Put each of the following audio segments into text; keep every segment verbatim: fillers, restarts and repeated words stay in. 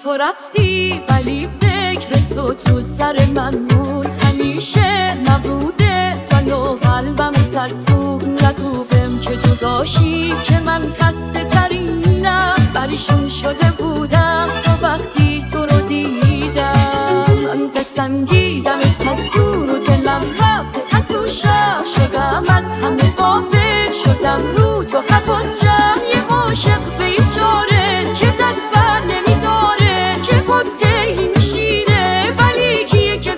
تو رفتی ولی فکر تو تو سر من مون همیشه نبوده و قلبم ترسون نگو بهم که جداشی که من خسته ترینم بریشون شده بودم تا وقتی تو رو دیدم من پسندیدم از دور و دلم رفت از اون شب شدم از همه غافل شدم رو تو حواس شم یه عاشق بیچاره که دست بر نمیداره که پتکی میشینه ولی کیه که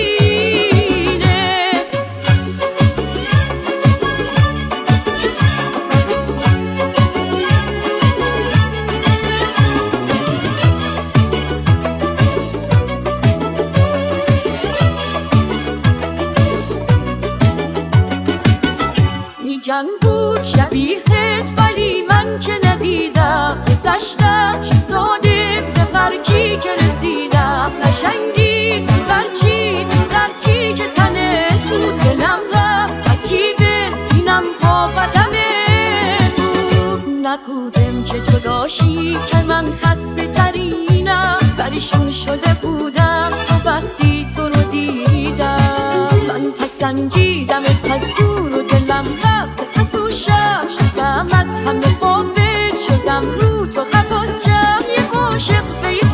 ببینه میگن بود شبیهت ولی من که ندیدم گذشتم شزاده به برکی که رسیدم قشنگی تو برچی تو برچی که تنت بود دلم رفت عجیبه اینم با قدمه بود نگودم که تو داشتی که من خسته ترینم بریشون شده بودم تا وقتی تو رو دیدم من پسندیدم از دور و دلم رفت از اون شب شدم از همه غافل شدم رو تو حواس شم یه عاشق به